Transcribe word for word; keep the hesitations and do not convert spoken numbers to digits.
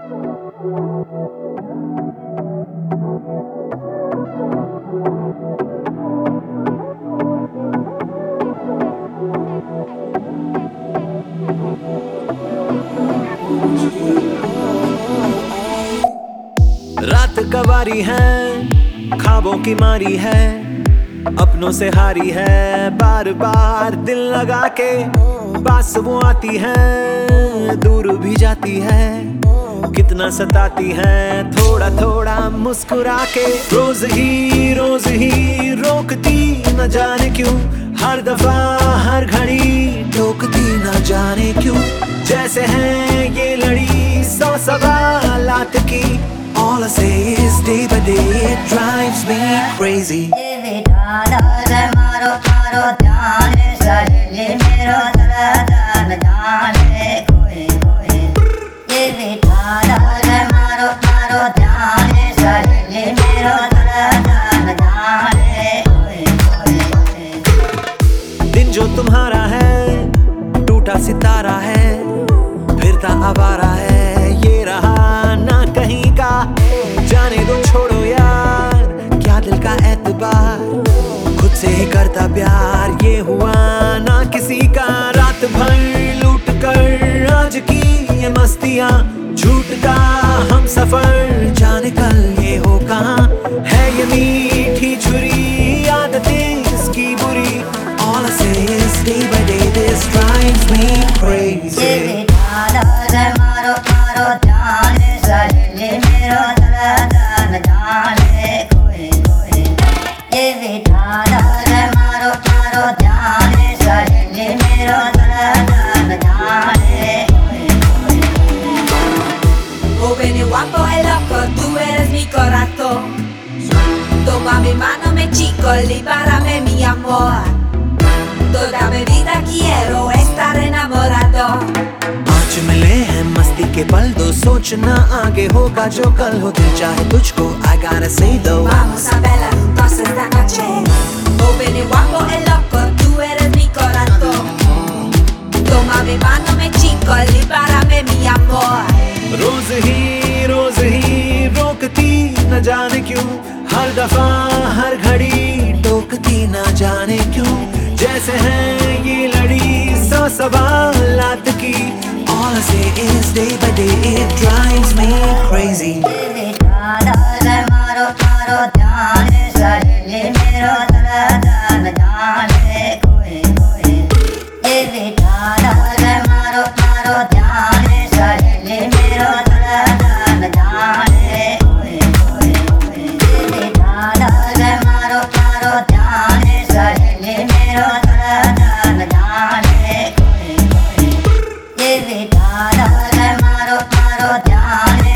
रात कवारी है, ख्वाबों की मारी है, अपनों से हारी है, बार बार दिल लगा के पास वो आती है, दूर भी जाती है, कितना सताती है, थोड़ा थोड़ा मुस्कुरा के। रोज ही रोज ही रोकती न जाने क्यों, हर दफा हर घड़ी टोकती न जाने क्यों, जैसे है ये लड़ी सौ सवालात की। All I say is day by day it drives me crazy. दिन जो तुम्हारा है टूटा सितारा है, फिरता आवारा है, ये रहा ना कहीं का, जाने दो छोड़ो यार, क्या दिल का एतबार, खुद से ही करता प्यार, ये हुआ ना किसी का। रात भर लूट कर आज की ये मस्तियाँ, झूठ का हम सफर, जाने कल ये हो कहाँ, है ये मीठी छुरी आदतें इसकी बुरी। All I say is day by day this drives me crazy. Joven, guapo y loco, tú eres mi corazón. Toma mi mano, mi chico, libárame mi amor. Toda mi vida quiero estar enamorado. आज मिले हैं मस्ती के पल दो, सोचना आगे होगा जो कल हो, दिल चाहे तुझको I gotta say though. Vamos a bailar juntos esta noche. Joven, guapo y loco, tú eres mi corazón. Toma mi mano, mi chico, libárame mi amor. रोज ही रोज ही रोकती न जाने क्यों, हर दफा हर घड़ी टोकती न जाने क्यों, जैसे है ये लड़ी सौ सवालात की। All I say is day by day it drives me crazy. Maro, maro, maro,